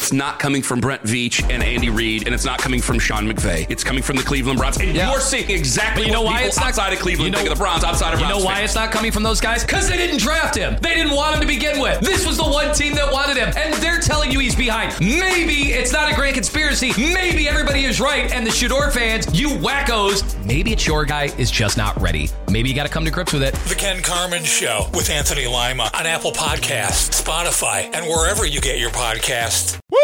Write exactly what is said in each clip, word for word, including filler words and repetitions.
it's not coming from Brent Veach and Andy Reid, and it's not coming from Sean McVay. It's coming from the Cleveland Browns. And yeah. you're seeing exactly but you know what why people it's not, outside of Cleveland you know, think of the Browns, outside of You Browns know why fans. it's not coming from those guys? Because they didn't draft him. They didn't want him to begin with. This was the one team that wanted him, and they're telling you he's behind. Maybe it's not a grand conspiracy. Maybe everybody is right, and the Shador fans, you wackos, maybe it's your guy is just not ready. Maybe you got to come to grips with it. The Ken Carman Show with Anthony Lima on Apple Podcasts, Spotify, and wherever you get your podcasts. Woo!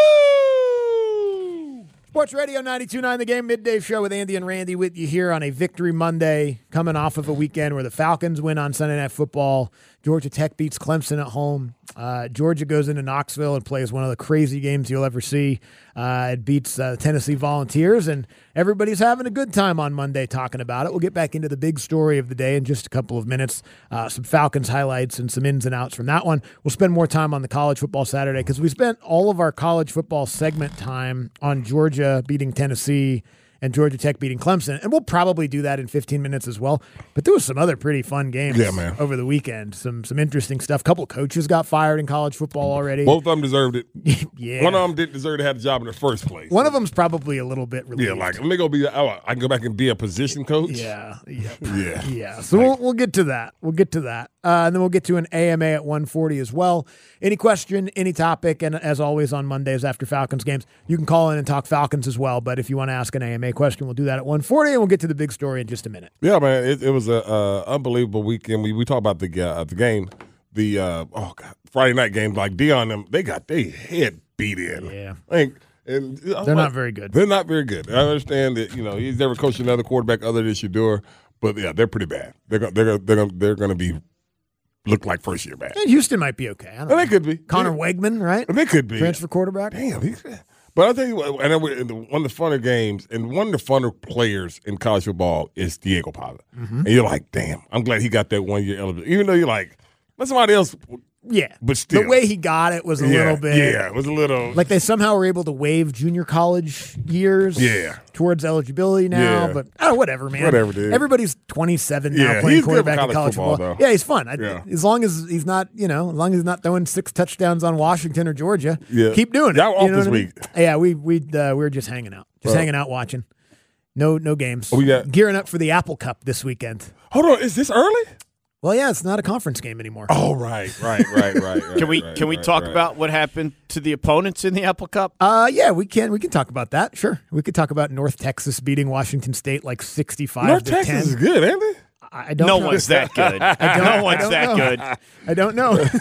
Sports Radio ninety-two point nine The Game Midday Show with Andy and Randy with you here on a Victory Monday, coming off of a weekend where the Falcons win on Sunday Night Football. Georgia Tech beats Clemson at home. Uh, Georgia goes into Knoxville and plays one of the crazy games you'll ever see. Uh, it beats uh, Tennessee Volunteers, and everybody's having a good time on Monday talking about it. We'll get back into the big story of the day in just a couple of minutes. Uh, some Falcons highlights and some ins and outs from that one. We'll spend more time on the college football Saturday because we spent all of our college football segment time on Georgia beating Tennessee and Georgia Tech beating Clemson. And we'll probably do that in fifteen minutes as well. But there was some other pretty fun games yeah, man. over the weekend. Some some interesting stuff. A couple of coaches got fired in college football already. Both of them deserved it. yeah. One of them didn't deserve to have the job in the first place. One of them's probably a little bit relieved. Yeah, like, let me go be, oh, I can go back and be a position coach? Yeah. Yep. Yeah. Yeah. So we'll, we'll get to that. We'll get to that. Uh, and then we'll get to an A M A at one forty as well. Any question, any topic, and as always on Mondays after Falcons games, you can call in and talk Falcons as well. But if you want to ask an A M A question, we'll do that at one forty, and we'll get to the big story in just a minute. Yeah, man, it, it was an uh, unbelievable weekend. We we talk about the uh, the game, the uh, oh god, Friday night game. Like Deion, them they got they head beat in. Yeah, like, and they're like, not very good. They're not very good. I understand that you know he's never coached another quarterback other than Shador, but yeah, they're pretty bad. They're gonna, they're gonna, they're gonna, they're going to be look like first year bad. And Houston might be okay. I don't well, know. they could be. Connor they, Wegman, right? They could be transfer quarterback. Damn. He's, but I'll tell you what, and one of the funner games and one of the funner players in college football is Diego Pava. Mm-hmm. And you're like, damn, I'm glad he got that one year eligibility. Even though you're like, let somebody else. Yeah. But still. The way he got it was a yeah, little bit. Yeah, it was a little. Like they somehow were able to waive junior college years yeah. towards eligibility now. Yeah. But oh, whatever, man. Whatever, dude. Everybody's twenty-seven now yeah, playing he's quarterback good in college football. football. Though. Yeah, he's fun. I, yeah. As long as he's not, you know, as long as he's not throwing six touchdowns on Washington or Georgia, yeah. keep doing it. Y'all off you know this I mean? week. Yeah, we, we, uh, we were just hanging out. Just uh, hanging out watching. No no games. We got, Gearing up for the Apple Cup this weekend. Hold on, is this early? Well, yeah, it's not a conference game anymore. Oh, right, right, right, right. right can we right, can we right, talk right. about what happened to the opponents in the Apple Cup? Uh, yeah, we can. We can talk about that. Sure, we could talk about North Texas beating Washington State like sixty-five North to Texas ten. is good, ain't it? I don't. No know. one's that good. I don't, no one's I don't that know. good. I don't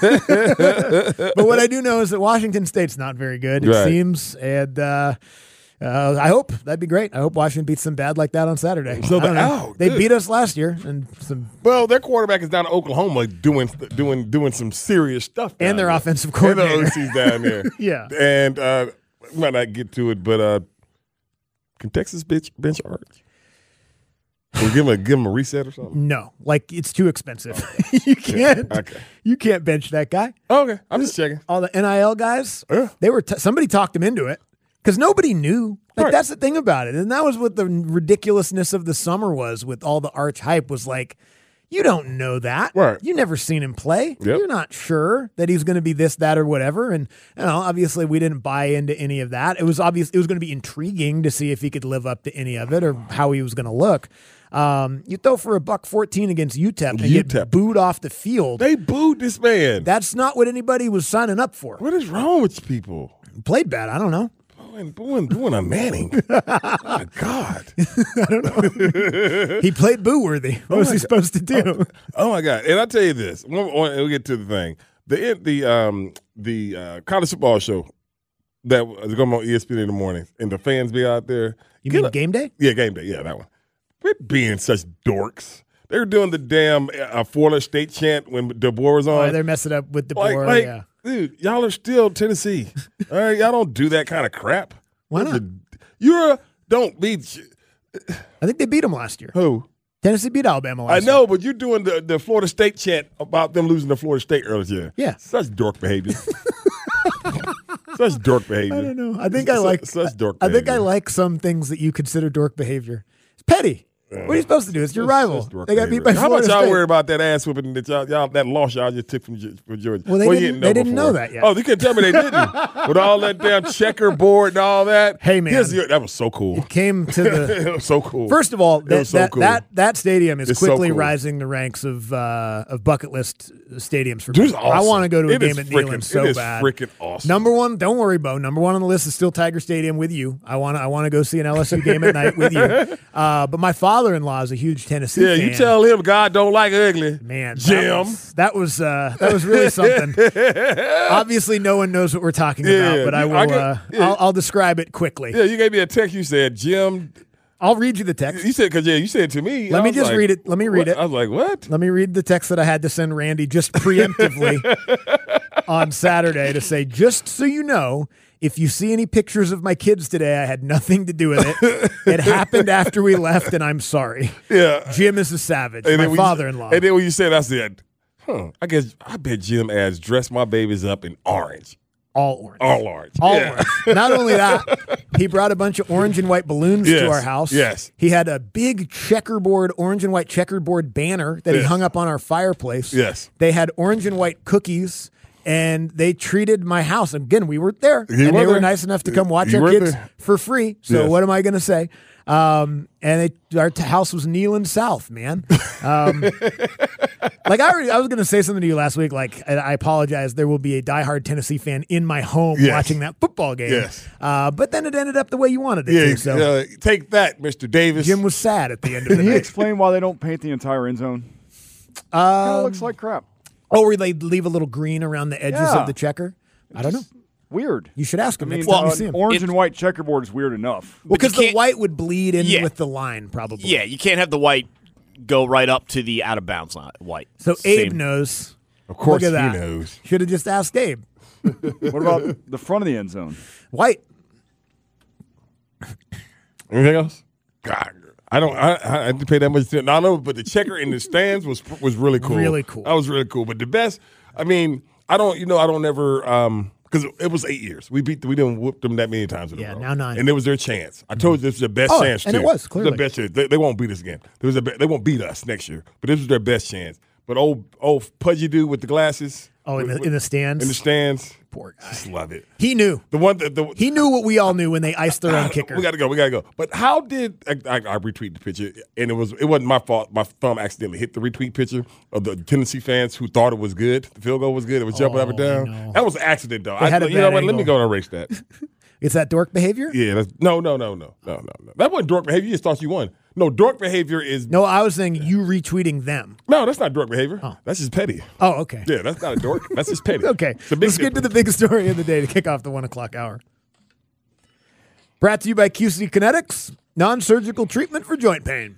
know. But what I do know is that Washington State's not very good. It Right. seems, and uh, uh, I hope that'd be great. I hope Washington beats them bad like that on Saturday. So I don't the- know. oh, they good. beat us last year, and some, Well, their quarterback is down in Oklahoma doing doing doing some serious stuff. and their there. offensive And the coordinator. O C's down there. Yeah. And uh, we might not get to it, but uh, can Texas bench, bench Arch? Can we give him a give him a reset or something? No, like it's too expensive. you can't. Okay. You can't bench that guy. Okay, I'm just checking. All the N I L guys, Yeah. they were t- somebody talked them into it because nobody knew. Like Right. that's the thing about it, and that was what the ridiculousness of the summer was with all the Arch hype. Was like, you don't know that, Right. You never seen him play. Yep. You're not sure that he's going to be this, that, or whatever. And you know, obviously, we didn't buy into any of that. It was obvious it was going to be intriguing to see if he could live up to any of it or how he was going to look. Um, you throw for a buck fourteen against U T E P and U T E P. get booed off the field. They booed this man. That's not what anybody was signing up for. What is wrong with people? Played bad. I don't know. Booing, booing, booing a Manning. My God. I don't know. He played boo worthy. What Oh was my he God. supposed to do? Oh, oh my God! And I tell you this, one, one, we'll get to the thing. The the um the uh, college football show that is going on E S P N in the mornings, and the fans be out there. You Get mean a- game day? Yeah, game day. Yeah, that one. Quit being such dorks. They were doing the damn uh, Florida State chant when DeBoer was on. Oh, they're messing up with the like, board. like, Yeah. dude, y'all are still Tennessee. All right, y'all don't do that kind of crap. Why That's not? a- you're a, don't beat I think they beat them last year. who? Tennessee beat Alabama last I year. know, but you're doing the, the Florida State chant about them losing to Florida State earlier. Yeah. Such dork behavior. Such dork behavior. I don't know. I think I like. Such dork I behavior. think I like some things that you consider dork behavior. It's petty. What are you supposed to do? It's your rival. They got beat by How Florida about y'all State. worry about that ass whipping that y'all, y'all that loss y'all just took from, from Georgia? Well, they well, didn't, you they know didn't know before. that yet. Oh, you can tell me they didn't. With all that damn checkerboard and all that. Hey, man. Here's your, that was so cool. It came to the It was so cool. First of all, that so that, cool. that that stadium is It's so quickly cool. rising the ranks of uh, of bucket list stadiums for Dude, me. it's I awesome. want to go to a It game is at freaking- Neyland so it is bad. freaking awesome. Number one, don't worry, Bo. Number one on the list is still Tiger Stadium with you. I want to I want to go see an L S U game at night with you. Uh, but my father-in-law is a huge Tennessee Yeah, fan. you tell him God don't like ugly. Man, that Jim. was that was, uh, that was really something. Obviously, no one knows what we're talking Yeah, about, but I will. I get- uh, yeah. I'll, I'll describe it quickly. Yeah, you gave me a text. You said, Jim. I'll read you the text. You said, because, yeah, you said it to me. Let I me was just like, read it. Let me read what? it. I was like, what? Let me read the text that I had to send Randy just preemptively on Saturday to say, just so you know, if you see any pictures of my kids today, I had nothing to do with it. It happened after we left, and I'm sorry. Yeah. Jim is a savage, And my then when you- father-in-law. And then when you said, I said, huh, I guess, I bet Jim adds dress my babies up in orange. All orange. All orange. All Yeah. orange. Not only that, he brought a bunch of orange and white balloons Yes, to our house. yes. He had a big checkerboard, orange and white checkerboard banner that he Yes. hung up on our fireplace. Yes. They had orange and white cookies, and they treated my house. Again, we were there, You and were they were there. nice enough to come watch You our were kids there. for free. So Yes. what am I going to say? Um, and it, our t- house was Neyland South, man. Um, like I, already, I was going to say something to you last week. Like, and I apologize. There will be a diehard Tennessee fan in my home Yes. watching that football game. Yes. Uh, but then it ended up the way you wanted it Yeah, to. So uh, take that, Mister Davis. Jim was sad at the end of the Can you night. explain why they don't paint the entire end zone? Kind Um, of looks like crap. oh, where they leave a little green around the edges Yeah. of the checker. I don't know. Weird. You should ask I him mean, next time uh, you see him. orange It- and white checkerboard is weird enough. Well, But you because the can't- white would bleed in Yeah. with the line, probably. Yeah, you can't have the white go right up to the out of bounds line. White. So Abe Same. knows. Of course Look at he that. knows. Should have just asked Abe. What about the front of the end zone? White. Anything else? God, I don't. I, I didn't pay that much attention. I know, but the checker in the stands was was really cool. Really cool. That was really cool. But the best, I mean, I don't. You know, I don't ever. Um, because it was eight years. We beat. We didn't whoop them that many times in Yeah, a row. now nine. And it was their chance. I told you this was their best Oh, chance. and too. it was, The clearly. best chance. They, they won't beat us again. There was a. They won't beat us next year. But this was their best chance. But old old pudgy dude with the glasses. Oh, in the, with- in the stands. in the stands. Poor guy. Just love it. He knew. The one that the He knew what we all knew when they iced their own kicker. We got to go. We got to go. But how did I, I, I retweet the picture? And it was it wasn't my fault. My thumb accidentally hit the retweet picture of the Tennessee fans who thought it was good. The field goal was good. It was jumping up and Oh, I down. know. That was an accident, though. They I, had a you know bad what? Let me angle. go and erase that. It's that dork behavior? Yeah. That's, no. No. No. No. No. No. No. That wasn't dork behavior. You just thought you won. No. Dork behavior is No, I was saying you retweeting them. no. That's not dork behavior. That's just petty. Oh, okay. Yeah. That's not a dork. That's just petty. Okay. It's a big Let's get to the difference. big story of the day to kick off the one o'clock hour. Brought to you by Q C Kinetics, non-surgical treatment for joint pain.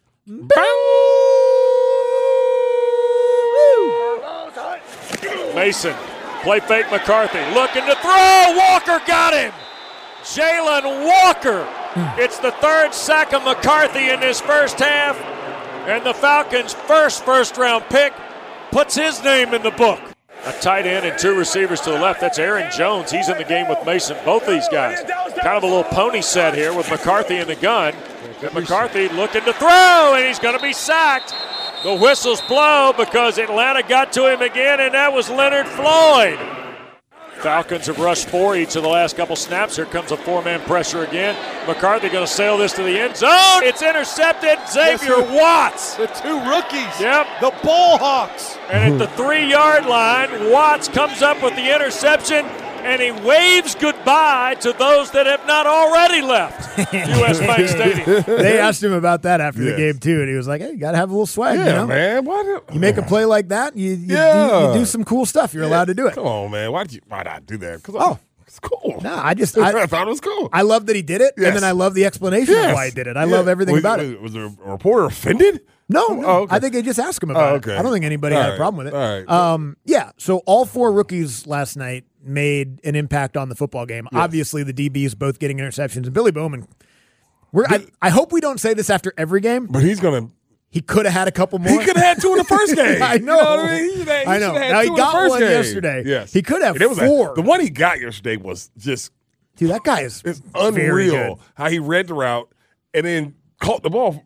Mason, play fake McCarthy, looking to throw. Walker got him. Jalen Walker. It's the third sack of McCarthy in this first half, and the Falcons' first first-round pick puts his name in the book. A tight end and two receivers to the left. That's Aaron Jones. He's in the game with Mason. Both these guys. Kind of a little pony set here with McCarthy in the gun. And McCarthy looking to throw, and he's going to be sacked. The whistles blow because Atlanta got to him again, and that was Leonard Floyd. Falcons have rushed four each of the last couple snaps. Here comes a four-man pressure again. McCarthy going to sail this to the end zone. It's intercepted. Xavier Watts. The two rookies. Yep. The Ball Hawks. And at the three-yard line, Watts comes up with the interception, and he waves goodbye to those that have not already left U S Bank Stadium. They asked him about that after the Yes. game, too, and he was like, hey, you got to have a little swag, Yeah, you know? man. Why do, You make a play like that, you, you, Yeah. do, you do some cool stuff. You're allowed to do it. Come on, man. Why did you? Why did I do that? Cause Oh. it's cool. No, I just I, I, thought it was cool. I love that he did it, Yes. and then I love the explanation Yes. of why he did it. I Yeah. love everything was, about was, it. Was a reporter offended? No, no. Oh, okay. I think they just asked him about Oh, okay. it. I don't think anybody All had a right. problem with it. All right. Um, yeah, so all four rookies last night made an impact on the football game. Obviously, the D Bs both getting interceptions, and Billy Bowman. We're, I, I hope we don't say this after every game. But he's gonna. He could have had a couple more. He could have had two in the first game. I know. You know what I mean? He, he I know. should have had Now, he two in the got first one game. yesterday. Yes. He could have And it was four. A, the one he got yesterday was just Dude, that guy is it's very unreal good. how he read the route and then caught the ball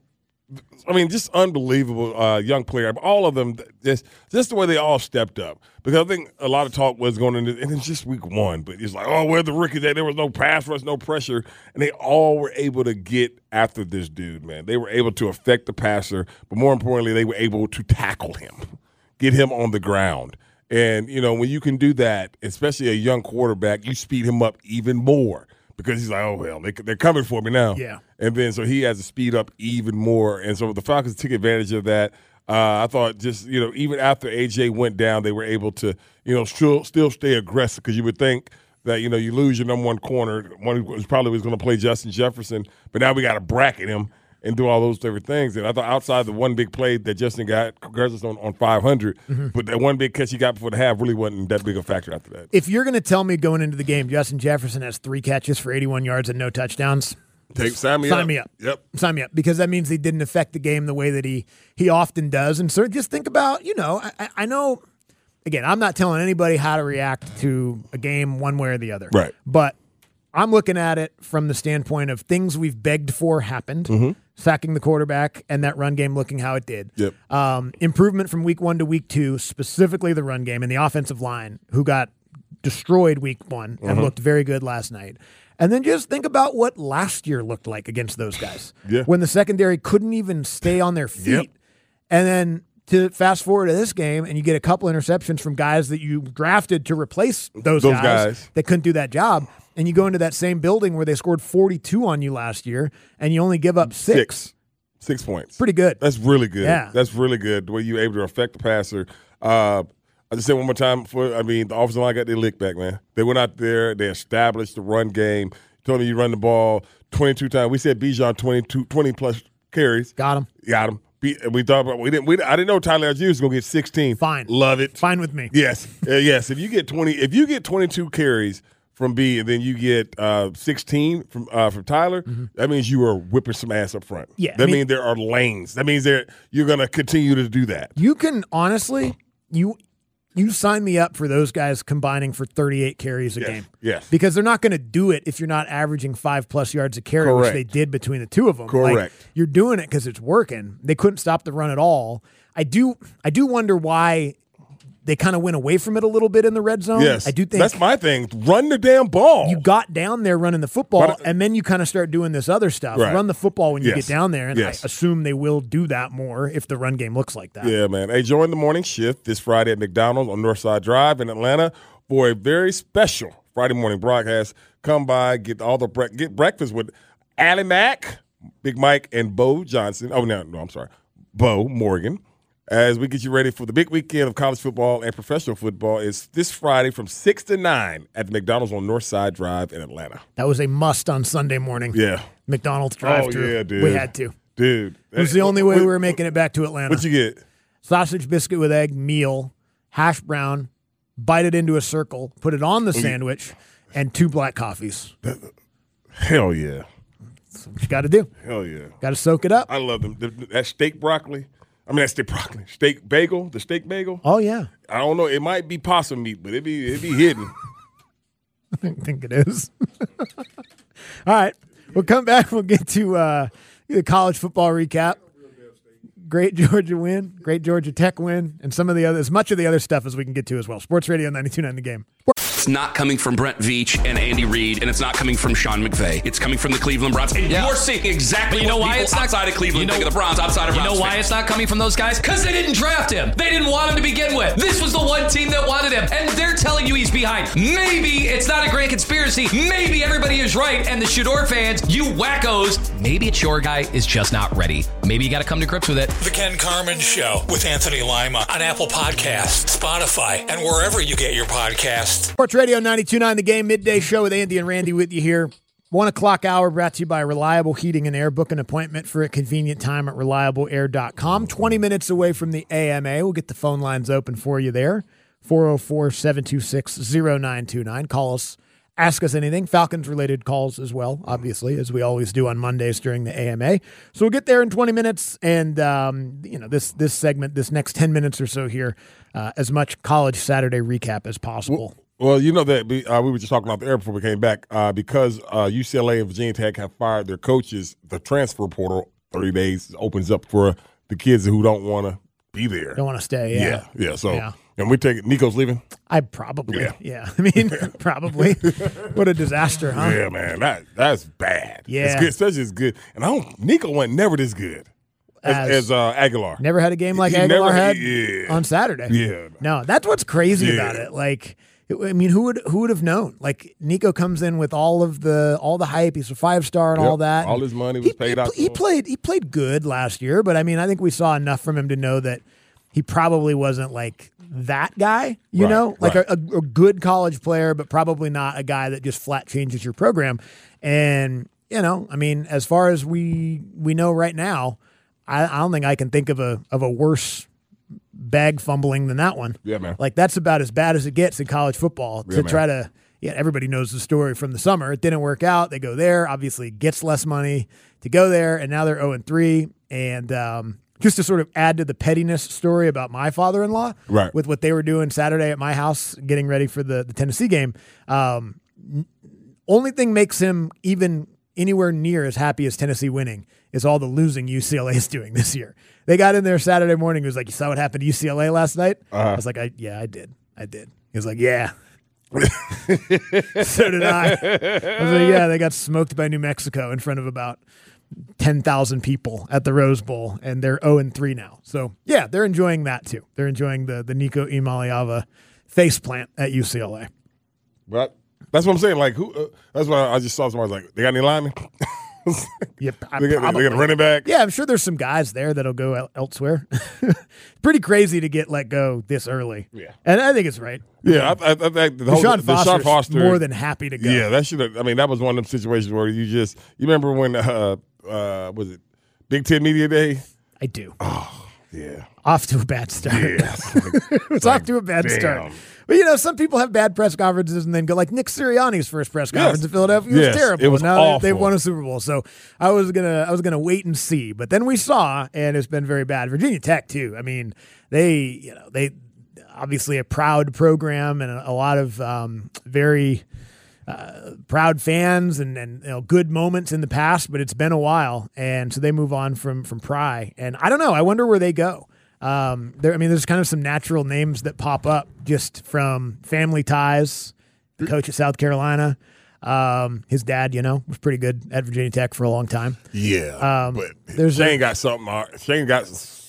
I mean, just unbelievable uh, young player. All of them, just just the way they all stepped up. Because I think a lot of talk was going into, and it's just week one, but it's like, oh, where the rookies at? There was no pass rush, no pressure, and they all were able to get after this dude, man. They were able to affect the passer, but more importantly, they were able to tackle him, get him on the ground. And, you know, when you can do that, especially a young quarterback, you speed him up even more. Because he's like, oh, well, they, they're coming for me now. Yeah. And then so he has to speed up even more. And so the Falcons took advantage of that. Uh, I thought just, you know, even after A J went down, they were able to, you know, still, still stay aggressive because you would think that, you know, you lose your number one corner, one who was probably was going to play Justin Jefferson, but now we got to bracket him and do all those different things. And I thought outside the one big play that Justin got, congratulations on, on five hundred, mm-hmm. but that one big catch he got before the half really wasn't that big a factor after that. If you're going to tell me going into the game Justin Jefferson has three catches for eighty-one yards and no touchdowns, Take, sign me sign up. me up. Yep. Sign me up, because that means he didn't affect the game the way that he he often does. And so just think about, you know, I, I know, again, I'm not telling anybody how to react to a game one way or the other. Right. But I'm looking at it from the standpoint of things we've begged for happened, mm-hmm. sacking the quarterback and that run game looking how it did. Yep. Um, improvement from week one to week two, specifically the run game and the offensive line, who got destroyed week one and mm-hmm. looked very good last night. And then just think about what last year looked like against those guys. Yeah. When the secondary couldn't even stay on their feet. Yep. And then to fast forward to this game, and you get a couple interceptions from guys that you drafted to replace those, those guys, guys that couldn't do that job. And you go into that same building where they scored forty-two on you last year, and you only give up six. Six, six points. Pretty good. That's really good. Yeah. That's really good, the way you were able to affect the passer. Uh, I just said one more time, for, I mean, the offensive line got their lick back, man. They went out there. They established the run game. Told me you run the ball twenty-two times. We said Bijan twenty-two, twenty-plus carries. Got him. Got him. We thought about we didn't. We, I didn't know Tyler Algier was going to get sixteen. Fine. Love it. Fine with me. Yes. Uh, yes. If you get twenty, if you get twenty-two carries from B, and then you get uh, sixteen from uh, from Tyler, mm-hmm. that means you are whipping some ass up front. Yeah. That I mean, means there are lanes. That means there you're going to continue to do that. You can honestly, you you sign me up for those guys combining for thirty-eight carries a yes. game. Yes. Because they're not going to do it if you're not averaging five plus yards a carry, Correct. which they did between the two of them. Correct. Like, you're doing it because it's working. They couldn't stop the run at all. I do. I do wonder why they kind of went away from it a little bit in the red zone. Yes. I do think that's my thing. Run the damn ball. You got down there running the football, But, and then you kind of start doing this other stuff. Right. Run the football when you Yes. get down there, and Yes. I assume they will do that more if the run game looks like that. Yeah, man. Hey, join the morning shift this Friday at McDonald's on Northside Drive in Atlanta for a very special Friday morning broadcast. Come by, get all the bre- get breakfast with Allie Mack, Big Mike, and Bo Johnson. Oh, no, no, I'm sorry, Bo Morgan. As we get you ready for the big weekend of college football and professional football, is this Friday from six to nine at the McDonald's on Northside Drive in Atlanta. That was a must on Sunday morning. Yeah. McDonald's drive-thru. Oh, yeah, dude. We had to. Dude. It was the only way we were making it back to Atlanta. What'd you get? Sausage biscuit with egg, meal, hash brown, bite it into a circle, put it on the sandwich, and two black coffees. Hell yeah. That's what you got to do. Hell yeah. Got to soak it up. I love them. That steak broccoli. I mean, that steak broccoli. Steak bagel, the steak bagel. Oh, yeah. I don't know. It might be possum meat, but it be it be hidden. I think it is. All right. We'll come back. We'll get to uh, the college football recap. Great Georgia win, great Georgia Tech win, and some of the other, as much of the other stuff as we can get to as well. Sports Radio ninety-two point nine The Game. It's not coming from Brent Veach and Andy Reid, and it's not coming from Sean McVay. It's coming from the Cleveland Browns. And Yeah. you're seeing exactly But you know what why people it's not- outside of Cleveland you know- think of the Browns, outside of You Browns know why fans. it's not coming from those guys? Because they didn't draft him. They didn't want him to begin with. This was the one team that wanted him, and they're telling you he's behind. Maybe it's not a grand conspiracy. Maybe everybody is right, and the Shador fans, you wackos, maybe it's your guy is just not ready. Maybe you got to come to grips with it. The Ken Carmen Show with Anthony Lima on Apple Podcasts, Spotify, and wherever you get your podcasts. Sports Radio ninety-two point nine The Game, midday show with Andy and Randy with you here. One o'clock hour brought to you by Reliable Heating and Air. Book an appointment for a convenient time at reliable air dot com. twenty minutes away from the A M A. We'll get the phone lines open for you there. four oh four, seven two six, oh nine two nine. Call us. Ask us anything. Falcons-related calls as well, obviously, as we always do on Mondays during the A M A. So we'll get there in twenty minutes, and um, you know this this segment, this next ten minutes or so here, uh, as much college Saturday recap as possible. Well, well you know that we, uh, we were just talking about the air before we came back uh, because uh, U C L A and Virginia Tech have fired their coaches. The transfer portal thirty days opens up for the kids who don't want to be there. Don't want to stay. Yeah. Yeah. yeah. So, Yeah. and we take Nico's leaving. I probably. Yeah. Yeah. I mean, probably. What a disaster, huh? Yeah, man. That that's bad. Yeah. It's good. Especially as good. And I don't. Nico went never this good as, As- as uh, Aguilar. Never had a game like He Aguilar never- had yeah. on Saturday. Yeah. No, that's what's crazy Yeah. about it. Like, it- I mean, who would who would have known? Like, Nico comes in with all of the all the hype. He's a five star and Yep. all that. All his money was he, paid he, out to He him. played he played good last year, but I mean, I think we saw enough from him to know that he probably wasn't like that guy. You Right, know, like right. a, a, a good college player, but probably not a guy that just flat changes your program. And you know, I mean, as far as we we know right now, I, I don't think I can think of a of a worse bag fumbling than that one. Yeah, man. Like that's about as bad as it gets in college football Yeah, to man. try to. Yeah, everybody knows the story from the summer. It didn't work out. They go there, obviously gets less money to go there, and now they're zero and three. And um, just to sort of add to the pettiness story about my father-in-law, Right. with what they were doing Saturday at my house, getting ready for the, the Tennessee game. Um, n- only thing makes him even anywhere near as happy as Tennessee winning is all the losing U C L A is doing this year. They got in there Saturday morning. He was like, "You saw what happened to U C L A last night?" Uh-huh. I was like, I, "Yeah, I did. I did." He was like, "Yeah." So did I. I was like, yeah, they got smoked by New Mexico in front of about ten thousand people at the Rose Bowl, and they're zero and three now. So, yeah, they're enjoying that too. They're enjoying the, the Nico Imaliava faceplant at U C L A. But that's what I'm saying. Like, who? Uh, that's why I just saw somebody was like, they got any linemen? Yep, I they, got, they got probably- a running back? Yeah, I'm sure there's some guys there that'll go el- elsewhere. Pretty crazy to get let go this early. Yeah. And I think it's right. Yeah, I, I, I think the whole Deshaun the Foster's Deshaun Foster more than happy to go. Yeah, that should have. I mean, that was one of them situations where you just you remember when uh uh was it Big Ten Media Day? I do. Yeah, Off to a bad start. yeah. It's off to a bad damn. start. But, you know, some people have bad press conferences and then go like Nick Sirianni's first press conference Yes. in Philadelphia Yes, was terrible. it was now awful. They, they've won a Super Bowl. So I was gonna I was gonna wait and see. But then we saw, and it's been very bad. Virginia Tech too. I mean, they you know, they obviously a proud program and a, a lot of um, very uh, proud fans and, and you know, good moments in the past, but it's been a while. And so they move on from from Pry. And I don't know, I wonder where they go. Um, there, I mean, there's kind of some natural names that pop up just from family ties. The coach at South Carolina, um, his dad, you know, was pretty good at Virginia Tech for a long time. Yeah, Um, but there's Shane a- got something. uh, Shane got.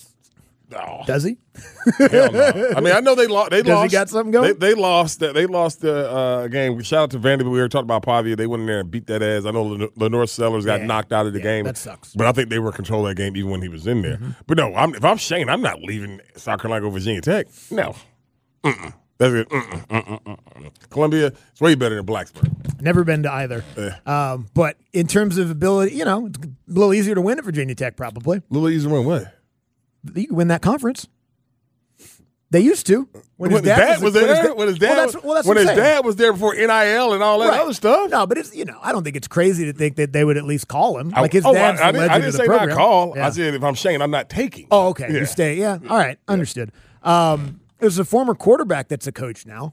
Oh, Does he? hell no. I mean, I know they lost. They Does he lost. got something going? They, they lost. that- They lost the uh, game. Shout out to Vanderbilt. We were talking about Pavia. They went in there and beat that ass. I know Len- Lenore Sellers got Yeah. knocked out of the Yeah, game. that sucks. But I think they were in control of that game even when he was in there. But no, I'm, if I'm Shane, I'm not leaving South Carolina over Virginia Tech. No. Mm-mm. That's it. Mm-mm, mm-mm, mm-mm. Columbia, it's way better than Blacksburg. Never been to either. Um, but in terms of ability, you know, it's a little easier to win at Virginia Tech probably. A little easier to win what? You can win that conference. They used to. When his dad was when his there? da- When his dad well, that's, was- well, that's when what I'm his saying. dad was there before N I L and all that Right. other stuff? No, but it's, you know, I don't think it's crazy to think that they would at least call him. Like his oh, dad's I, I the didn't, legend I didn't of the say program. not call. Yeah. I said if I'm Shane, I'm not taking. Oh, okay. Yeah. You stay. Yeah. All right. Understood. Um, there's a former quarterback that's a coach now.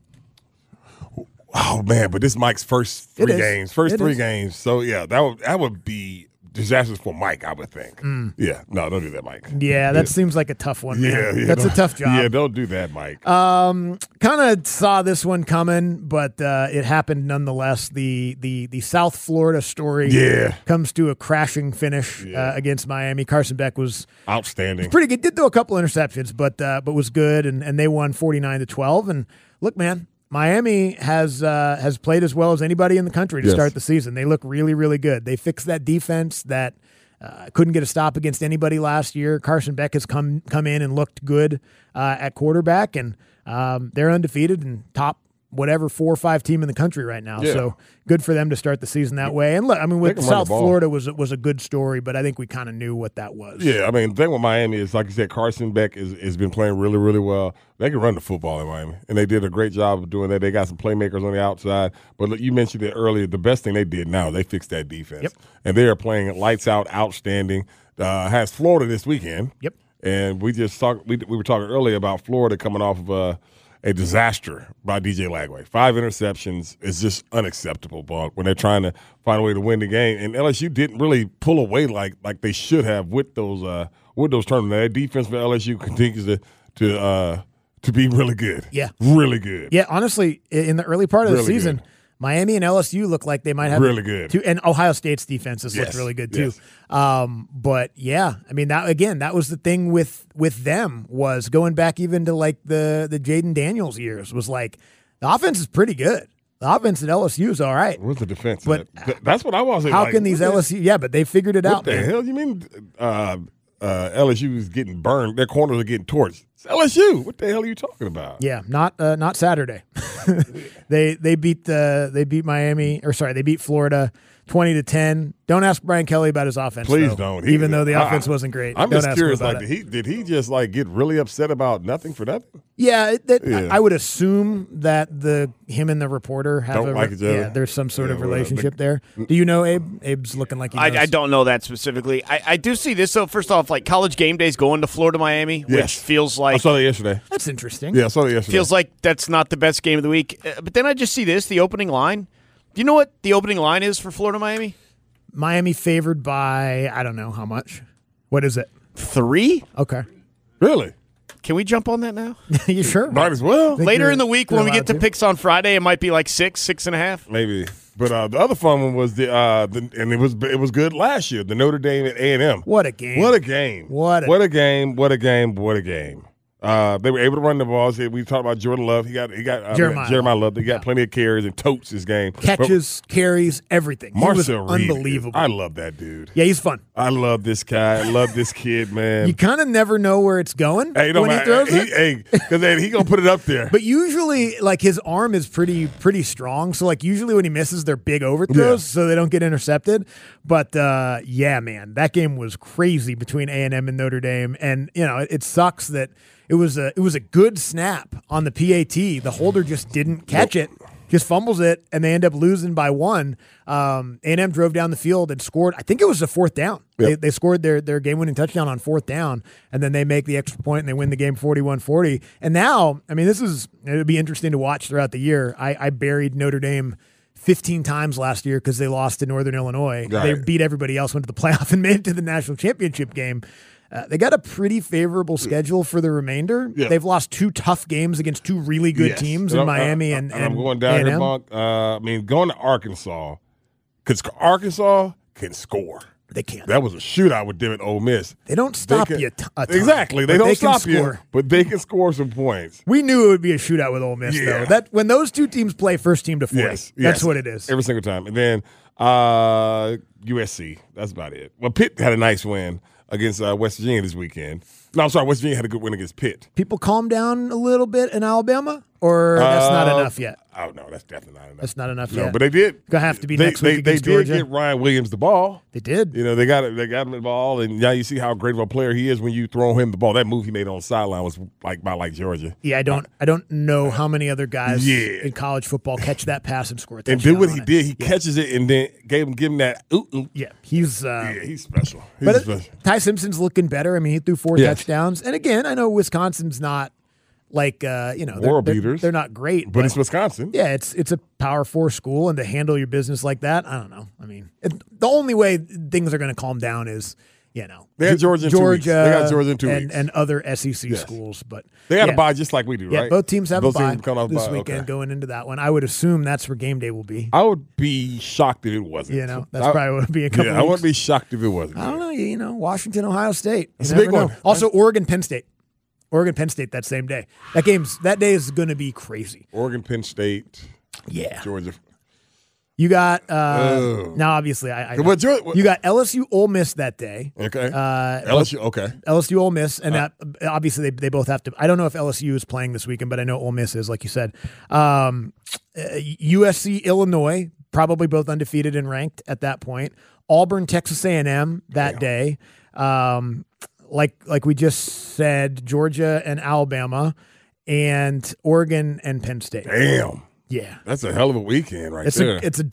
Oh man, but this Mike's first It three is. games, first It three is. games. So yeah, that would that would be disastrous for Mike, I would think. Mm. Yeah, no, don't do that, Mike. Yeah, that seems like a tough one, man. Yeah, yeah, That's a don't- tough job. Yeah, don't do that, Mike. Um, kind of saw this one coming, but uh, it happened nonetheless. The the the South Florida story Yeah. comes to a crashing finish uh, against Miami. Carson Beck was Outstanding. pretty good. Did throw a couple interceptions, but uh, but was good, and, and they won forty-nine to twelve. And look, man, Miami has uh, has played as well as anybody in the country to Yes. start the season. They look really, really good. They fixed that defense that uh, couldn't get a stop against anybody last year. Carson Beck has come come in and looked good uh, at quarterback, and um, they're undefeated and top whatever four or five team in the country right now. Yeah. So good for them to start the season that way. And look, I mean, with They can run the South ball. Florida was was a good story, but I think we kind of knew what that was. Yeah, I mean, the thing with Miami is, like you said, Carson Beck is, has been playing really, really well. They can run the football in Miami, and they did a great job of doing that. They got some playmakers on the outside. But look, you mentioned it earlier. The best thing they did now, they fixed that defense. Yep. And they are playing lights out, outstanding. Uh, has Florida this weekend. Yep. And we just talked. We, we were talking earlier about Florida coming off of a a disaster by D J Lagway. Five interceptions is just unacceptable, Bunk, when they're trying to find a way to win the game. And L S U didn't really pull away like like they should have with those uh, with those tournaments. That defense for L S U continues to to uh, to be really good. Yeah, really good. Yeah, honestly, in the early part of really the season. Good. Miami and L S U look like they might have really good, two, and Ohio State's defenses yes. looked really good too. Yes. Um, but yeah, I mean that again, that was the thing with with them was going back even to like the the Jaden Daniels years was like the offense is pretty good. The offense at L S U is all right. Where's the defense? But Th- that's what I was saying. How like, can these L S U? Yeah, but they figured it what out. What the man. hell? You mean uh, uh, L S U is getting burned? Their corners are getting torched. It's L S U. What the hell are you talking about? Yeah, not uh, not Saturday. they they beat the they beat Miami or sorry they beat Florida twenty to ten. Don't ask Brian Kelly about his offense. Please though, don't. He, even though the I, offense wasn't great. I'm don't just ask curious. him about Like, it. did he did he just like get really upset about nothing for nothing? Yeah, it, that, Yeah. I, I would assume that the him and the reporter have Don't a, like each other. Yeah, there's some sort Yeah, of well, relationship they- there. Do you know Abe? Abe's looking like he knows. I, I don't know that specifically. I, I do see this though. First off, like College Game Day's going to Florida Miami, Yes. which feels I like saw that yesterday. That's interesting. Yeah, I saw that yesterday. feels like that's not the best game of the week. Uh, but then I just see this, the opening line. Do you know what the opening line is for Florida Miami? Miami favored by I don't know how much. What is it? Three? Okay. Really? Can we jump on that now? You sure? Might as well. Think Later you're- in the week you're when we get allowed to picks on Friday, it might be like six, six and a half. Maybe. But uh, the other fun one was the, uh, the and it was it was good last year. The Notre Dame at A and M. What a game! What a game! What a- what a game! What a game! What a game! Uh, they were able to run the ball. So we talked about Jordan Love. He got he got uh, Jeremiah. Jeremiah Love. He got Yeah. plenty of carries and totes his game. Catches, carries, everything. He Marcel was Reed, unbelievable. I love that dude. Yeah, he's fun. I love this guy. I love this kid, man. You kind of never know where it's going hey, don't when he matter. throws He, it. hey, because he gonna put it up there. But usually, like his arm is pretty pretty strong. So like usually when he misses, they're big overthrows, Yeah. so they don't get intercepted. But uh, yeah, man, that game was crazy between A and M and Notre Dame, and you know it, it sucks that it was a it was a good snap on the P A T. The holder just didn't catch it. Just fumbles it, and they end up losing by one. Um, A and M drove down the field and scored. I think it was a fourth down. Yep. They, they scored their, their game-winning touchdown on fourth down, and then they make the extra point, and they win the game forty-one forty. And now, I mean, this is – it would be interesting to watch throughout the year. I, I buried Notre Dame fifteen times last year because they lost to Northern Illinois. Right. They beat everybody else, went to the playoff, and made it to the national championship game. Uh, they got a pretty favorable schedule for the remainder. Yeah. They've lost two tough games against two really good Yes. teams And in I'm- Miami I- and, I- and I'm going down A and here, M. Monk. Uh, I mean, going to Arkansas because Arkansas can score. They can't. That was a shootout with them at Ole Miss. They don't stop can- you a t- a ton, exactly. They but don't they can stop you, score. but they can score some points. We knew it would be a shootout with Ole Miss, Yeah. though. That when those two teams play first team to forty, Yes, that's yes. what it is. Every single time. And then uh, U S C. That's about it. Well, Pitt had a nice win against uh, West Virginia this weekend. No, I'm sorry. West Virginia had a good win against Pitt. People calm down a little bit in Alabama, or that's not Uh, enough yet. Oh no, that's definitely not enough. That's not enough no, yet. but they did. Gonna have to be they, next they, week they against did Georgia. get Ryan Williams the ball. They did. You know, they got they got him the ball, and now you see how great of a player he is when you throw him the ball. That move he made on the sideline was like by like Georgia. Yeah, I don't. I don't know how many other guys Yeah. in college football catch that pass and score a And touchdown do what on he it. did. He catches it and then gave him give him that ooh, ooh. Yeah, he's. Uh, Yeah, he's special. He's but it, special. Ty Simpson's looking better. I mean, he threw four Yes. touchdowns, and again, I know Wisconsin's not like uh, you know they're, World they're- beaters. They're not great, But it's Wisconsin. Yeah, it's it's a Power Four school, and to handle your business like that, I don't know. I mean, it, the only way things are going to calm down is you know They had Georgia in two weeks. Georgia, They got Georgia in two and, weeks. and other S E C Yes. schools, but They got yeah. a bye just like we do, Yeah, right? both teams have Both a bye teams come off this bye. weekend Okay. going into that one. I would assume that's where game day will be. I would be shocked if it wasn't. You know, that's I, probably what it'll be in a couple Yeah, I weeks. wouldn't be shocked if it wasn't. I don't know. You know, Washington, Ohio State. You It's a never big know. one. Also, Oregon, Penn State. Oregon, Penn State that same day. That game's that day is going to be crazy. Oregon, Penn State, Yeah. Georgia. You got uh, Oh. now. Obviously, I, I know. But Georgia- you got L S U, Ole Miss that day. Okay. Uh, L S U, okay. L S U, Ole Miss, and that obviously they, they both have to. I don't know if L S U is playing this weekend, but I know Ole Miss is, like you said. Um, uh, U S C, Illinois, probably both undefeated and ranked at that point. Auburn, Texas A and M that Damn. day. Um, like like we just said, Georgia and Alabama, and Oregon and Penn State. Damn. Yeah, That's a hell of a weekend right it's there. a it's a day.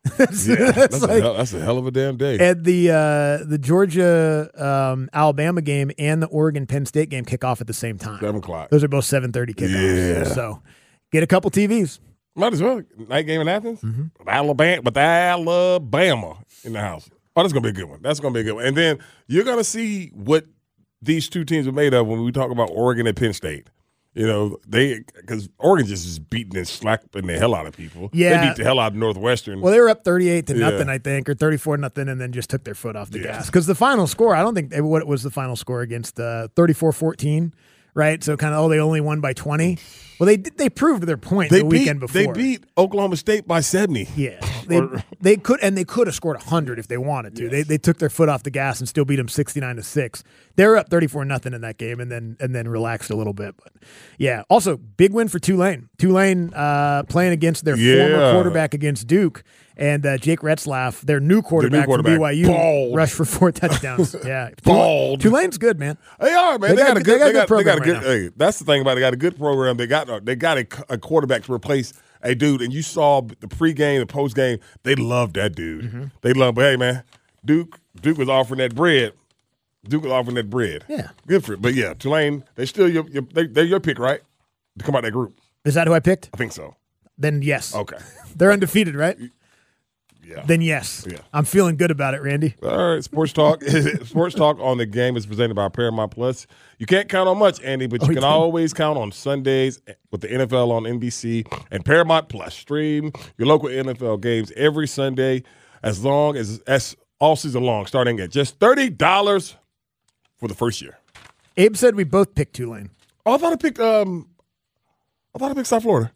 that's, Yeah, that's, that's, like, a hell, that's a hell of a damn day. And the uh, the Georgia um, Alabama game and the Oregon Penn State game kick off at the same time. Seven o'clock. Those are both seven thirty kickoffs. Yeah. So get a couple T Vs. Might as well. Night game in Athens. Mm-hmm. With Alabama, with Alabama in the house. Oh, that's gonna be a good one. That's gonna be a good one. And then you're gonna see what these two teams are made of when we talk about Oregon and Penn State. You know, they because Oregon just is beating and slapping the hell out of people. Yeah. They beat the hell out of Northwestern. Well, they were up thirty-eight to Yeah. nothing, I think, or thirty-four nothing, and then just took their foot off the Yeah. gas. Because the final score, I don't think what was the final score against uh, thirty-four fourteen, right? So kind of oh, they only won by twenty. Well, they did, they proved their point they the beat, weekend before. They beat Oklahoma State by seventy. Yeah, they they could and they could have scored one hundred if they wanted to. Yes. They they took their foot off the gas and still beat them sixty-nine to six. They were up thirty-four nothing in that game and then and then relaxed a little bit. But yeah, also big win for Tulane. Tulane uh, playing against their Yeah. former quarterback against Duke. And uh, Jake Retzlaff, their new quarterback, quarterback, from B Y U, bald. rushed for four touchdowns. Yeah, Bald. Tulane's good, man. They are, man. They They, got got, a a good- good. they They got a got, they got a program good. right Hey, that's the thing about it. They got a good program. They got. They got a, a quarterback to replace a dude. And you saw the pregame, the postgame. They loved that dude. Mm-hmm. They love. But hey, man, Duke. Duke was offering that bread. Duke was offering that bread. Yeah. Good for it. But yeah, Tulane. They still your. your they, they're your pick, right? To come out that group. Is that who I picked? I think so. Then yes. Okay. They're undefeated, right? Yeah. Then yes. Yeah. I'm feeling good about it, Randy. All right, Sports Talk. Sports Talk on the game is presented by Paramount Plus. You can't count on much, Andy, but you Oh, can yeah. always count on Sundays with the N F L on N B C and Paramount Plus. Stream your local N F L games every Sunday, as long as as all season long, starting at just thirty dollars for the first year. Abe said we both picked Tulane. Oh, I thought I picked. Um, I thought I picked South Florida.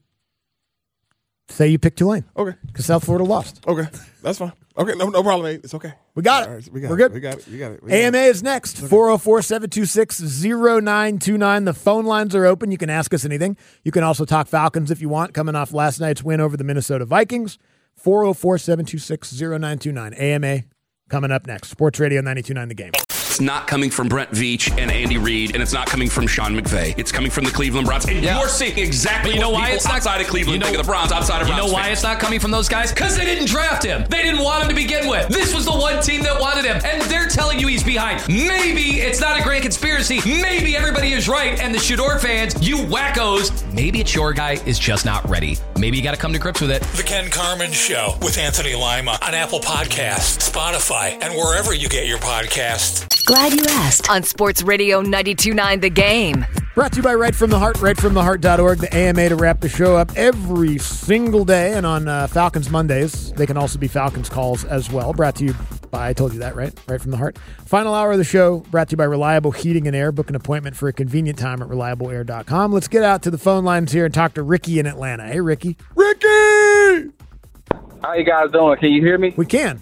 Say you picked Tulane. Okay, Because South Florida lost. okay, that's fine. Okay, no, no problem, mate. It's okay. We got it. All right, we got We're it. good. We got it. We got it. We got A M A it. is next. four oh four, seven two six, oh nine two nine. The phone lines are open. You can ask us anything. You can also talk Falcons if you want, coming off last night's win over the Minnesota Vikings. four oh four, seven two six, oh nine two nine. A M A coming up next. Sports Radio ninety-two point nine The Game. It's not coming from Brent Veach and Andy Reid, and it's not coming from Sean McVay. It's coming from the Cleveland Browns. And Yeah. you're seeing exactly But you know what why people it's not- outside of Cleveland you know- think of the Browns, outside of You Browns know why fans. it's not coming from those guys? Because they didn't draft him. They didn't want him to begin with. This was the one team that wanted him, and they're telling you he's behind. Maybe it's not a grand conspiracy. Maybe everybody is right, and the Shador fans, you wackos, maybe it's your guy is just not ready. Maybe you got to come to grips with it. The Ken Carmen Show with Anthony Lima on Apple Podcasts, Spotify, and wherever you get your podcasts. Glad you asked on Sports Radio ninety-two point nine The Game. Brought to you by Right From the Heart, right from the heart dot org, the A M A to wrap the show up every single day. And on uh, Falcons Mondays, they can also be Falcons calls as well. Brought to you by, I told you that, right? Right From the Heart. Final hour of the show, brought to you by Reliable Heating and Air. Book an appointment for a convenient time at reliable air dot com. Let's get out to the phone lines here and talk to Ricky in Atlanta. Hey, Ricky. Ricky! How you guys doing? Can you hear me? We can.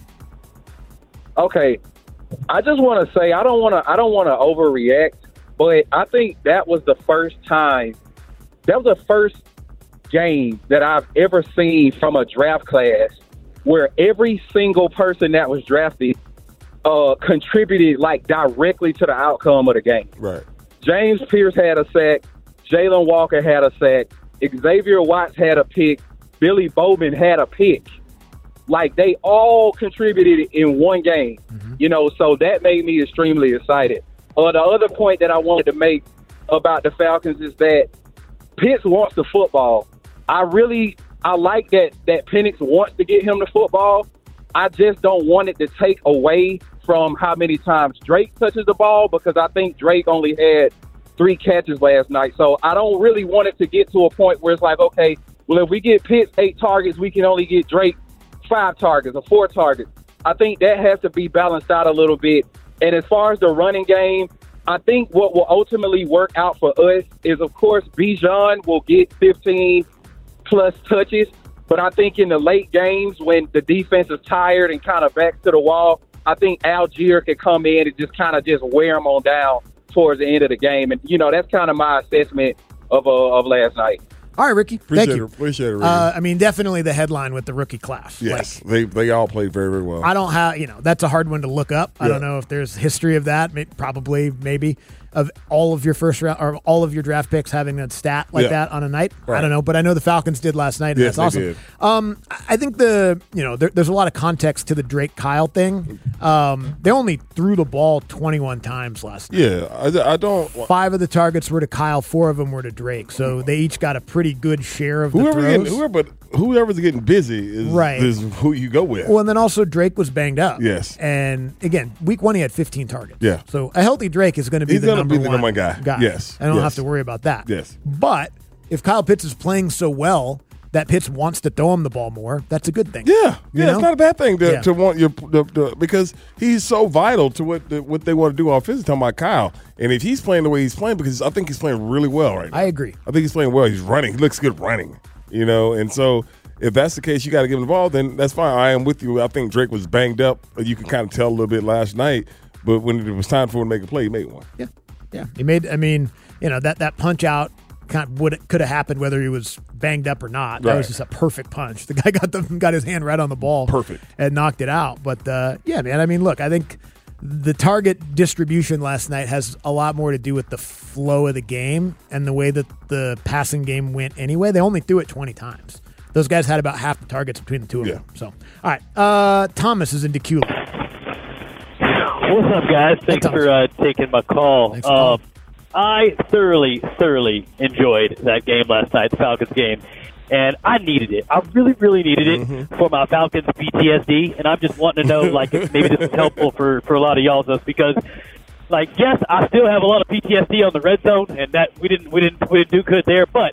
Okay. I just want to say I don't want to I don't want to overreact, but I think that was the first time that was the first game that I've ever seen from a draft class where every single person that was drafted uh, contributed like directly to the outcome of the game. Right. James Pierce had a sack. Jalen Walker had a sack. Xavier Watts had a pick. Billy Bowman had a pick. Like, they all contributed in one game, mm-hmm. you know, so that made me extremely excited. Uh, the other point that I wanted to make about the Falcons is that Pitts wants the football. I really, I like that, that Penix wants to get him the football. I just don't want it to take away from how many times Drake touches the ball, because I think Drake only had three catches last night. So I don't really want it to get to a point where it's like, okay, well, if we get Pitts eight targets, we can only get Drake five targets or four targets. I think that has to be balanced out a little bit. And as far as the running game, I think what will ultimately work out for us is, of course, Bijan will get fifteen plus touches. But I think in the late games when the defense is tired and kind of back to the wall, I think Algier could come in and just kind of just wear them on down towards the end of the game. And, you know, that's kind of my assessment of uh, of last night. All right, Ricky. Appreciate Thank you. It, appreciate it, Ricky. Uh, I mean, definitely the headline with the rookie class. Yes, like, they they all played very, very well. I don't have, you know, that's a hard one to look up. I Yeah. don't know if there's history of that. Maybe, probably, maybe. of all of your first round or all of your draft picks having that stat like Yeah. that on a night. Right. I don't know, but I know the Falcons did last night, and Yes, that's they awesome. did. Um, I think the you know there, there's a lot of context to the Drake Kyle thing. Um, they only threw the ball twenty-one times last night. Yeah, I, I don't. Five of the targets were to Kyle, four of them were to Drake. So they each got a pretty good share of Whoever the getting, throws. whoever, but whoever's getting busy is, Right. is who you go with. Well, and then also Drake was banged up. Yes. And again, week one he had fifteen targets. Yeah. So a healthy Drake is going to be He's the gonna number be the one number one guy. Yes. I don't Yes. have to worry about that. Yes. But if Kyle Pitts is playing so well that Pitts wants to throw him the ball more, that's a good thing. Yeah, You yeah, know? it's not a bad thing to, Yeah. to want your the, the, because he's so vital to what the, what they want to do offensively. Talking about Kyle, and if he's playing the way he's playing, because I think he's playing really well right now. I agree. I think he's playing well. He's running. He looks good running. You know, and so if that's the case, you got to give him the ball. Then that's fine. I am with you. I think Drake was banged up. You can kind of tell a little bit last night, but when it was time for him to make a play, he made one. Yeah. Yeah. He made, I mean, you know, that, that punch out kind of would could have happened whether he was banged up or not. That Right. was just a perfect punch. The guy got the got his hand right on the ball. Perfect. And knocked it out. But uh, yeah, man, I mean, look, I think the target distribution last night has a lot more to do with the flow of the game and the way that the passing game went anyway. They only threw it twenty times. Those guys had about half the targets between the two of Yeah. them. So, all right. Uh, Thomas is in Decula. What's up, guys? Thanks Thomas. for uh, taking my call. Thanks for calling. Um, I thoroughly, thoroughly enjoyed that game last night, the Falcons game, and I needed it. I really, really needed it Mm-hmm. for my Falcons P T S D, and I'm just wanting to know, like, if maybe this is helpful for, for a lot of y'all, because, like, yes, I still have a lot of P T S D on the red zone, and that we didn't, we didn't, we didn't do good there, but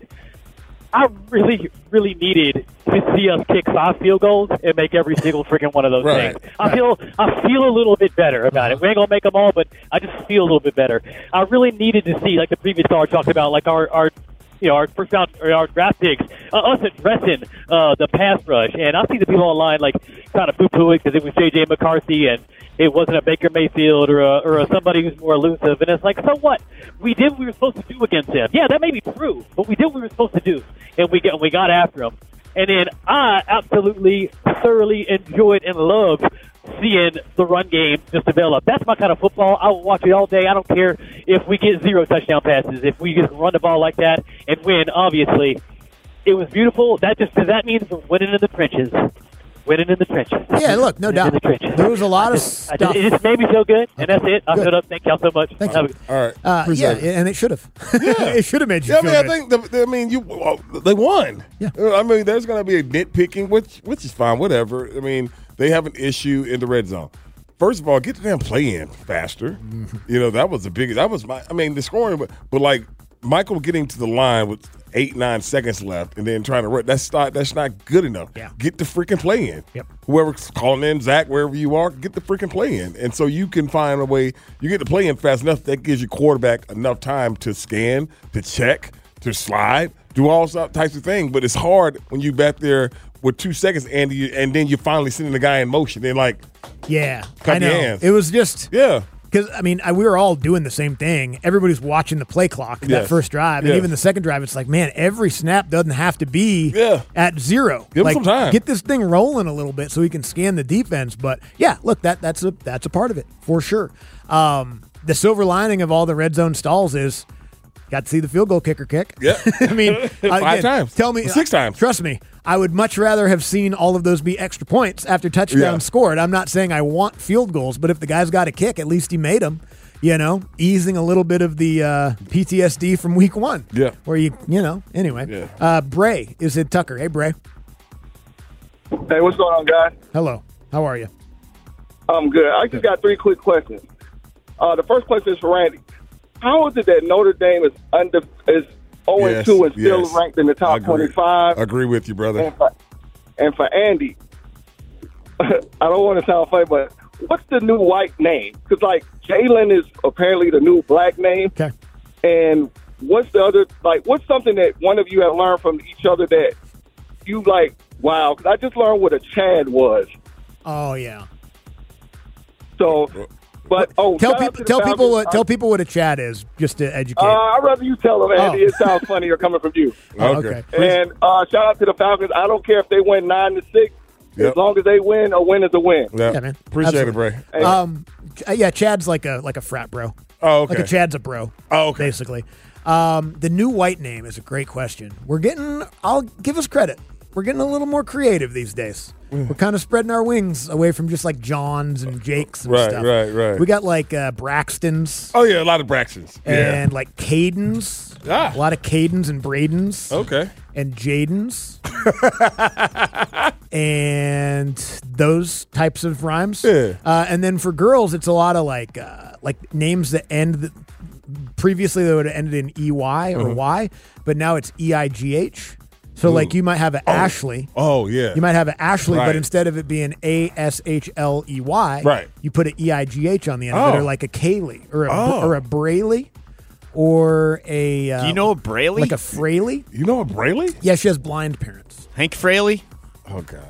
I really, really needed to see us kick five field goals and make every single freaking one of those Right. things. I feel, I feel a little bit better about it. We ain't gonna make them all, but I just feel a little bit better. I really needed to see, like the previous caller talked about, like our, our, you know, our first round, or our draft picks, uh, us addressing uh, the pass rush, and I see the people online like kind of poo-poo it because it was J J McCarthy and it wasn't a Baker Mayfield or a, or a somebody who's more elusive. And it's like, so what? We did what we were supposed to do against him. Yeah, that may be true, but we did what we were supposed to do, and we got we got after him. And then I absolutely, thoroughly enjoyed and loved seeing the run game just develop. That's my kind of football. I will watch it all day. I don't care if we get zero touchdown passes. If we just run the ball like that and win, obviously, it was beautiful. That just that means we're winning in the trenches. Winning in the trenches. Yeah, look, no Winning doubt. in the trenches. There was a lot of I just, I stuff. just, it just made me feel good, and that's it. I'll Good. shut up. Thank y'all so much. Thank Have you. a- All right. Uh, yeah, Appreciate it. and it should have. Yeah. It should have made you Yeah, I feel mean, I good. think the, I mean you well, they won. Yeah. I mean, there's going to be a nitpicking, which which is fine, whatever. I mean, they have an issue in the red zone. First of all, get the damn play in faster. Mm-hmm. You know, that was the biggest. That was my. I mean, the scoring, but, but like Michael getting to the line with eight nine seconds left and then trying to run. That's not that's not good enough. Yeah. Get the freaking play in. Yep. Whoever's calling in, Zach, wherever you are, get the freaking play in. And so you can find a way. You get the play in fast enough that gives your quarterback enough time to scan, to check, to slide, do all sorts- types of things. But it's hard when you back there with two seconds and you, and then you're finally sending the guy in motion. Then like, Yeah, Clap I know. your hands. It was just yeah. because I mean I, we were all doing the same thing. Everybody's watching the play clock that Yes. first drive, and Yes. even the second drive. It's like, man, every snap doesn't have to be Yeah. at zero. Give 'em like, some time. Get this thing rolling a little bit so we can scan the defense. But yeah, look, that that's a that's a part of it for sure. Um, the silver lining of all the red zone stalls is got to see the field goal kicker kick. Yeah. I mean, Five again, times. Tell me, Six times. Trust me, I would much rather have seen all of those be extra points after touchdowns Yeah. scored. I'm not saying I want field goals, but if the guy's got a kick, at least he made them. You know, easing a little bit of the uh, P T S D from week one. Yeah. Where you, you know, anyway. Yeah. Uh, Bray is in Tucker. Hey, Bray. Hey, what's going on, guys? Hello. How are you? I'm good. I just got three quick questions. Uh, the first question is for Randy. How is it that Notre Dame is under is zero and two and still yes. ranked in the top Agree. twenty-five? Agree with you, brother. And for, and for Andy, I don't want to sound funny, but what's the new white name? Because, like, Jalen is apparently the new black name. Okay. And what's the other, like, what's something that one of you have learned from each other that you, like, wow, because I just learned what a Chad was. Oh, yeah. So, but, oh, Tell shout out people, to the tell people, Falcons. what, tell people what a chat is, just to educate. Uh, I'd rather you tell them, Andy. Oh. It sounds funnier coming from you. Oh, okay. And uh, shout out to the Falcons. I don't care if they win nine to six. Yep. As long as they win, a win is a win. Yeah, Yeah, man. Appreciate Absolutely. it, Bray. Um, uh, yeah, Chad's like a like a frat bro. Oh, okay. Like a Chad's a bro. Oh, okay. Basically. Um, the new white name is a great question. We're getting, I'll give us credit. We're getting a little more creative these days. Mm. We're kind of spreading our wings away from just like Johns and Jakes and Right, stuff. right, right. We got like uh, Braxtons. Oh, yeah, a lot of Braxtons. Yeah. And like Cadens. Ah. A lot of Cadens and Bradens. Okay. And Jadens. And those types of rhymes. Yeah. Uh, and then for girls, it's a lot of like uh, like names that end. The, previously, they would have ended in E Y or Uh-huh. Y, but now it's E I G H. So, like, you might have an Oh. Ashley. Oh, yeah. You might have an Ashley, Right. but instead of it being A S H L E Y, Right. you put an E I G H on the end of it, Oh. or like a Kaylee, or a, Oh. or a Brayley, or a. Uh, Do you know a Braley? Like a Fraley? You know a Braley? Yeah, she has blind parents. Hank Fraley? Oh, God.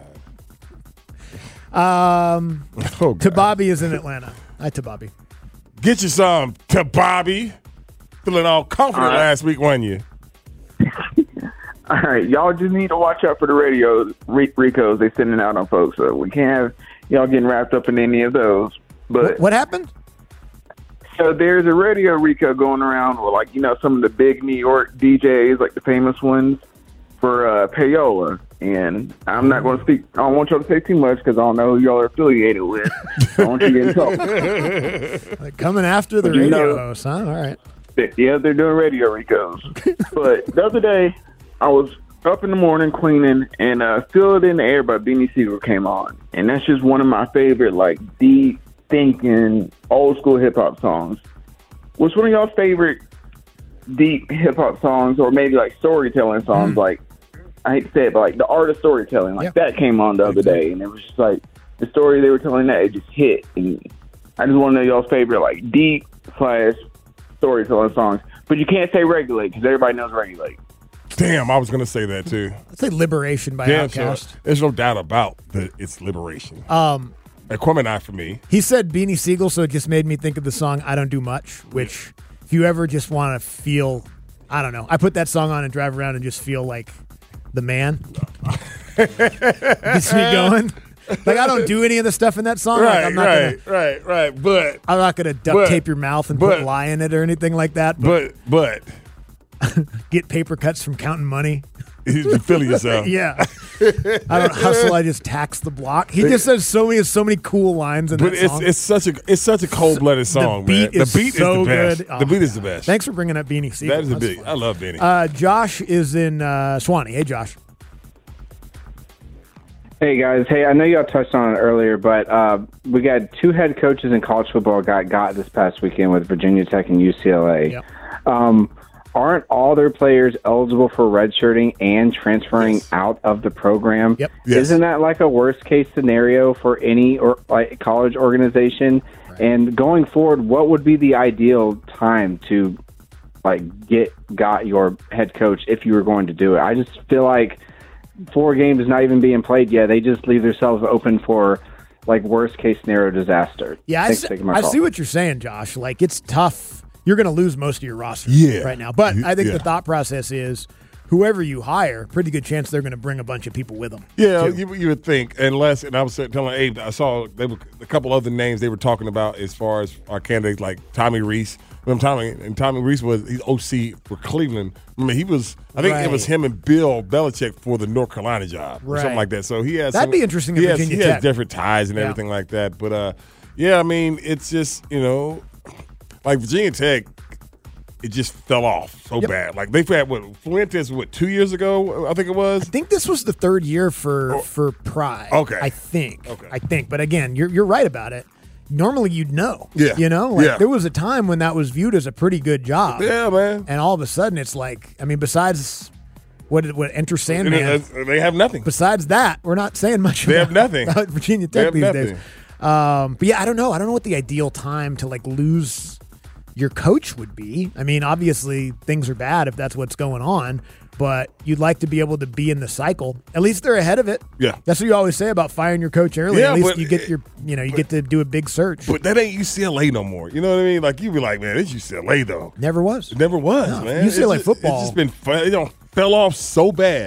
Um, Oh, God. Tababi is in Atlanta. Hi, Tababi. Get you some to Bobby. Feeling all confident All right. last week, wasn't you? All right, y'all just need to watch out for the radio re- Ricos they sending out on folks. So we can't have y'all getting wrapped up in any of those. But What happened? so there's a radio Rico going around with, like, you know, some of the big New York D Js, like the famous ones for uh, payola. And I'm not going to speak. I don't want y'all to say too much because I don't know who y'all are affiliated with. I don't want you to get in trouble. Like coming after the But you radio know- host, huh? All right. Yeah, they're doing radio Ricos. But the other day, I was up in the morning cleaning, and uh, Feel It in the Air by Beanie Siegel came on. And that's just one of my favorite, like, deep thinking, old school hip hop songs. What's one of y'all's favorite deep hip hop songs, or maybe like storytelling songs? Mm. Like, I hate to say it, but like the art of storytelling, like that came on the other day, and it was just like the story they were telling that it just hit. And I just want to know y'all's favorite, like, deep slash storytelling songs. But you can't say Regulate because everybody knows Regulate. Damn, I was going to say that, too. Let's say Liberation by Damn, sure. Outkast. There's no doubt about the, its liberation. Um, Aquemini for me. He said Beanie Siegel, so it just made me think of the song I Don't Do Much, which if you ever just want to feel, I don't know, I put that song on and drive around and just feel like the man. Gets me going. Like, I don't do any of the stuff in that song. Right, like, I'm not right, gonna, right, right. But I'm not going to duct but- tape your mouth and but- put lye in it or anything like that. But, but, get paper cuts from counting money. you feel yourself. Yeah. I don't hustle, I just tax the block. He just says so many so many cool lines in But that it's song. it's such a it's such a cold blooded song, the beat man. is the beat so is the best. good. Oh, the beat is the best. Thanks for bringing up Beanie Siegel. That is a That's big. fun. I love Beanie. Uh, Josh is in uh, Swanee. Hey, Josh. Hey guys, hey, I know y'all touched on it earlier, but uh, we got two head coaches in college football got got this past weekend with Virginia Tech and U C L A. Yep. Um, aren't all their players eligible for redshirting and transferring yes. out of the program? Yep. Yes. Isn't that like a worst case scenario for any or like college organization? Right. And going forward, what would be the ideal time to like get got your head coach if you were going to do it? I just feel like four games not even being played yet. They just leave themselves open for like worst case scenario disaster. Yeah, I, Thanks see, for taking my I call. see what you're saying, Josh. Like, it's tough. You're going to lose most of your roster Yeah. right now. But I think Yeah. the thought process is whoever you hire, pretty good chance they're going to bring a bunch of people with them. Yeah, too. you, you would think, unless, and I was telling Abe, I saw they were, a couple other names they were talking about as far as our candidates, like Tommy Reese. Remember Tommy, and Tommy Reese was he's O C for Cleveland. I mean, he was, I think Right. it was him and Bill Belichick for the North Carolina job or Right. something like that. So he has That'd some, be interesting He at has, Virginia he Tech. has different ties and Yeah. everything like that. But uh, yeah, I mean, it's just, you know, like Virginia Tech, it just fell off so Yep. bad. Like they've had what Fuentes, what two years ago? I think it was. I think this was the third year for for Pride. Okay. I think. Okay. I think. But again, you're you're right about it. Normally you'd know. Yeah. You know? Like Yeah. there was a time when that was viewed as a pretty good job. Yeah, man. And all of a sudden it's like, I mean, besides what what Enter Sandman, They have nothing. besides that, we're not saying much They about, have nothing. about Virginia They Tech have these nothing. days. Um, but yeah, I don't know. I don't know what the ideal time to like lose your coach would be. I mean, obviously things are bad if that's what's going on, but you'd like to be able to be in the cycle. At least they're ahead of it. Yeah. That's what you always say about firing your coach early. Yeah, At least but- you get your, you know, you get to do a big search. But that ain't U C L A no more. You know what I mean? Like you be like, man, it's U C L A though. Never was. It never was, No, man. U C L A It's just- football- It's just been fun. It don't fell off so bad. Yeah.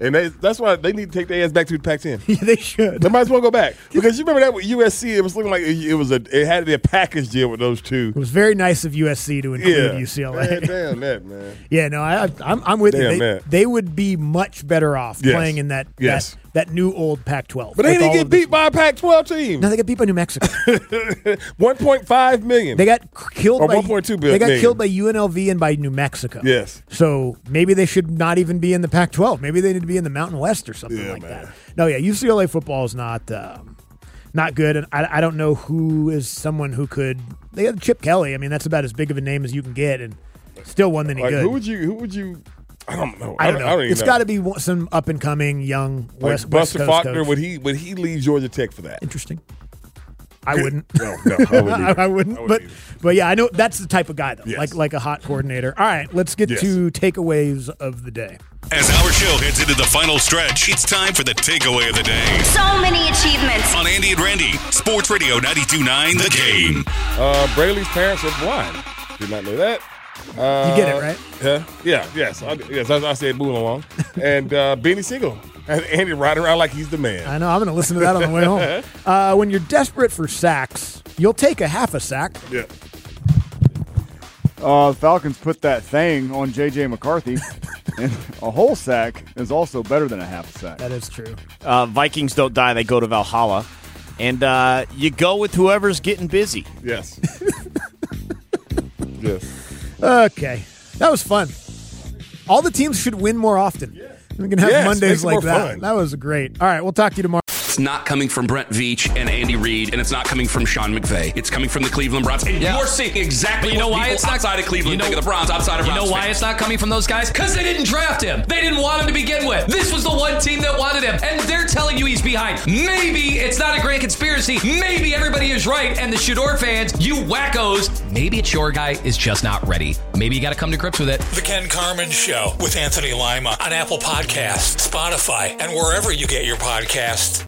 And they, that's why they need to take their ass back to the Pac ten. Yeah, they should. They might as well go back. Because you remember that with U S C, it was looking like it was a it had to be a package deal with those two. It was very nice of U S C to include Yeah. U C L A. Man, damn that, man. Yeah, no, I, I'm, I'm with Damn you. They, that. they would be much better off Yes. playing in that, Yes. that that new old Pac twelve. But they with didn't all get of this- beat by a Pac twelve team. No, they got beat by New Mexico. one point five million. They got killed Or by one point two They got million. killed by U N L V and by New Mexico. Yes. So maybe they should not even be in the Pac twelve. Maybe they need to be in the Mountain West or something Yeah, like man. that. No, yeah, U C L A football is not um, not good, and I, I don't know who is someone who could. They have Chip Kelly. I mean, that's about as big of a name as you can get, and still wasn't any Like, good. who would you? Who would you? I don't know. I don't know. I don't even It's know. got to be one- some up and coming young Like West, West Buster Coast Faulkner. coach. Would he? Would he leave Georgia Tech for that? Interesting. I wouldn't. No, no, I wouldn't. I, I wouldn't. I wouldn't but either. but yeah, I know that's the type of guy though. Yes. Like like a hot coordinator. All right, let's get Yes. to takeaways of the day. As our show heads into the final stretch, it's time for the takeaway of the day. So many achievements. On Andy and Randy, Sports Radio ninety-two point nine The Game. Uh, Brayley's parents are blind. Did not know that. Uh, You get it, right? Yeah, yeah, yes, I, yes. I, I said moving along, and uh, Beanie Siegel and Andy riding around like he's the man. I know. I'm going to listen to that on the way home. Uh, when you're desperate for sacks, you'll take a half a sack. Yeah. Uh, the Falcons put that thing on J J McCarthy, and a whole sack is also better than a half a sack. That is true. Uh, Vikings don't die; they go to Valhalla, and uh, you go with whoever's getting busy. Yes. yes. Okay, that was fun. All the teams should win more often. We can have Yes, Mondays makes it like more that. fun. That was great. All right, we'll talk to you tomorrow. It's not coming from Brent Veach and Andy Reid, and it's not coming from Sean McVay. It's coming from the Cleveland Browns. And Yeah. you're seeing exactly But you know what why people it's not outside of Cleveland you know, think of the Browns, outside of You Browns know why fans. it's not coming from those guys? Because they didn't draft him. They didn't want him to begin with. This was the one team that wanted him, and they're telling you he's behind. Maybe it's not a grand conspiracy. Maybe everybody is right, and the Shador fans, you wackos, maybe it's your guy is just not ready. Maybe you got to come to grips with it. The Ken Carmen Show with Anthony Lima on Apple Podcasts, Spotify, and wherever you get your podcasts.